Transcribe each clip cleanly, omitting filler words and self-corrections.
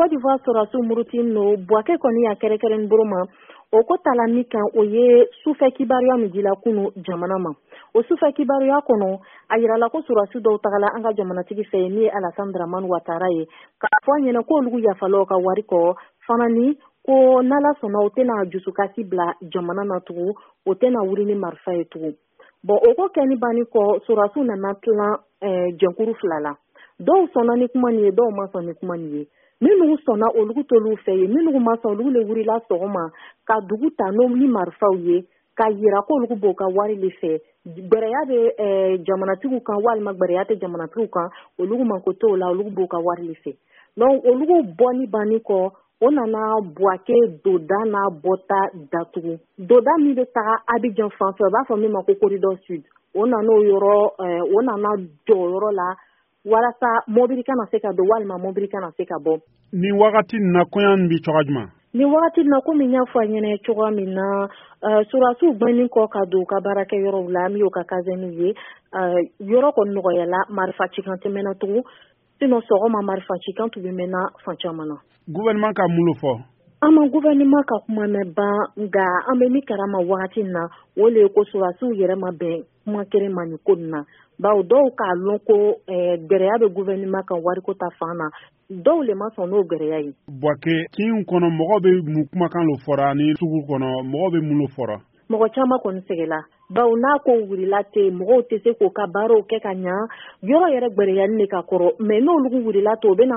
Côte d'Ivoire sɔrɔsiw murutinen no Buake kɔni y'a kɛrɛkɛrɛn bolo ma o ko tala min kan o ye sufɛ kibaruya min dila kunu jamana ma o sufɛ kibaruya kɔnɔ a yirala ko sɔrɔsi dɔw tagala an ka jamanatigi fɛ min ye Alassane Dramane Ouattara ye k'a fɔ a ɲɛna ko olugu yafalaw ka wari kɔ fana ni ko n'Ala sɔnna o tɛna dusukasi bila jamana na tugun o tɛna wuli ni marifa ye tugun bon o ko kɛni banni kɔ sɔrɔsiw nana tilan jɛnkuru fila la dɔw sɔnna ni kuma nin ye dɔw ma sɔn ni kuma nin ye minnu sɔnna olugu tolu fɛ ye minnu ma sɔn olugu le wurila sɔgɔma ka dugu ta n'o ni marifaw ye ka yira ko olugu b'o ka wari le fɛ gbɛrɛya bɛ jamanatigiw kan walima gbɛrɛya tɛ jamanatigiw kan olugu man ko t'o la olugu b'o ka wari le fɛ donc olugu bɔni banni kɔ o nana Buake doda n'a bɔta datugu doda min bɛ taga Abidjan fan fɛ o b'a fɔ min ma ko corridor sud o nana o yɔrɔ o nana jɔ o yɔrɔ la walasa mobili kana se ka don walima mobili kana se ka bɔ ni wagati na kɔɲɔ bi cogoya jumɛn ni wagati na komi n y'a fɔ a ɲɛna cogoya min na sɔrɔsiw gɛnni kɔ ka don u ka baarakɛ yɔrɔw la min y'u ka kazɛniw ye yɔrɔ kɔni nɔgɔyala marifa cikan tɛmɛna tugun sinon sɔgɔma marifa cikan tun bɛ mɛnna fan caman na gouvernement ka mun fɔ an ma gouvernement ka kuma mɛn ban nka an bɛ min kalama wagati na o le ye ko sɔrɔsiw yɛrɛ ma bɛn kuma kelen ma nin ko nin na bawo dɔw k'a lɔn ko gɛrɛya bɛ gouvernement kan wariko ta fan na dɔw le ma sɔn n'o gɛrɛya ye Buake kin kɔnɔ mɔgɔ bɛ mun kumakan lo fɔra ni sugu kɔnɔ mɔgɔ bɛ mun lo fɔra mɔgɔ caman kɔni sɛgɛla bawo n'a ko wulila ten mɔgɔw tɛ se k'o ka baaraw kɛ ka ɲa yɔrɔ yɛrɛ gbɛrɛyali de ka kɔrɔ mais n'olugu wulila ten o bɛna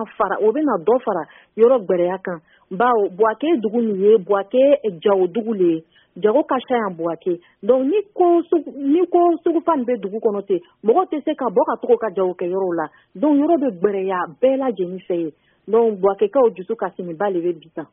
dɔ fara yɔrɔ gbɛrɛya kan bawo Buake dugu nin ye Buake Jago dugu le ye Jago ka ca yan Buake donc ni ko sugu fa nin bɛ dugu kɔnɔ ten mɔgɔw tɛ se ka bɔ ka togo ka jago kɛ yɔrɔw la donc yɔrɔ bɛ gbɛrɛya bɛɛ lajɛlen fɛ ye donc Buakekaw dusu kasimiba le bɛ bi tan